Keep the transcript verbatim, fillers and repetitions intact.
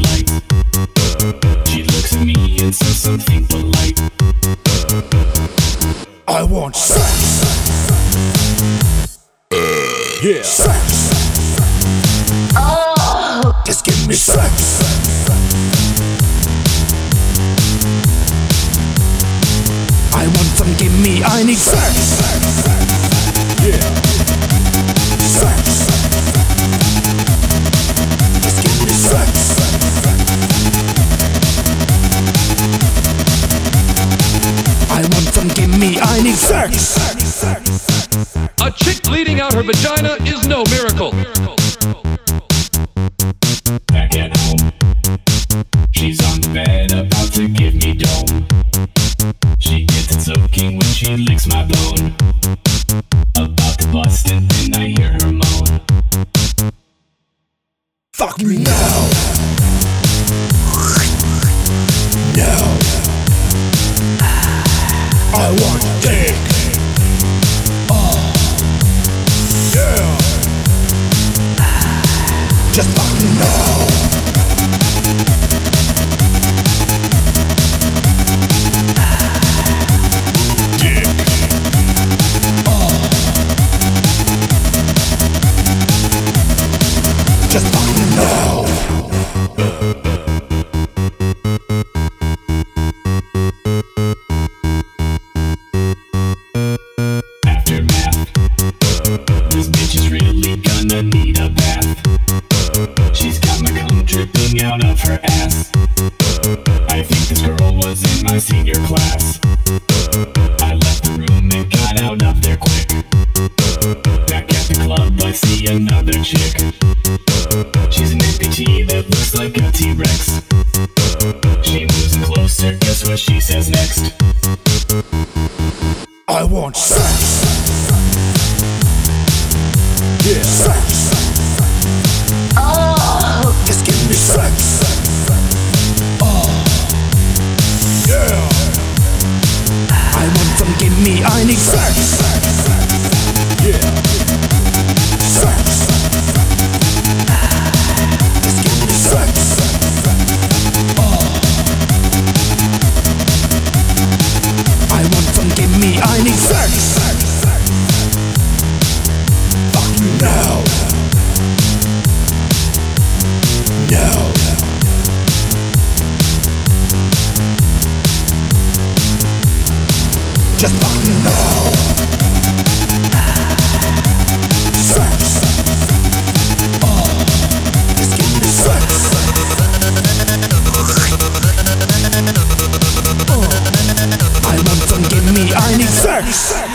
light. She looks at me and says something polite. I want sex. Yeah. Sex. Oh. Just give me sex. I want some, give me, I need sex. Yeah. Sex. Just give me sex. I want some, give me, I need sex. A chick bleeding out her vagina is no miracle. Back at home, she's on the bed about to give me dome. She gets it soaking when she licks my bone. About to bust and then I hear her moan. Fuck me now. No. I want dick. Oh. Yeah. Just fuck me now. Dick. Oh. Just fuck me now. This bitch is really gonna need a bath. She's got my cum dripping out of her ass. I think this girl was in my senior class. I left the room and got out of there quick. Back at the club I see another chick. She's an amputee that looks like a T-Rex. She moves in closer, guess what she says next? I want sex. Yeah. Sex. Oh. Just give me sex. Oh. Yeah. I want some, give me, I need sex. Yeah. Sex. Just give me sex. Oh. I want some, give me, I need sex. Fuck me now. No. Just fuck me now. Sex. Oh. Just give me sex. Oh. I want some, give me, I need sex.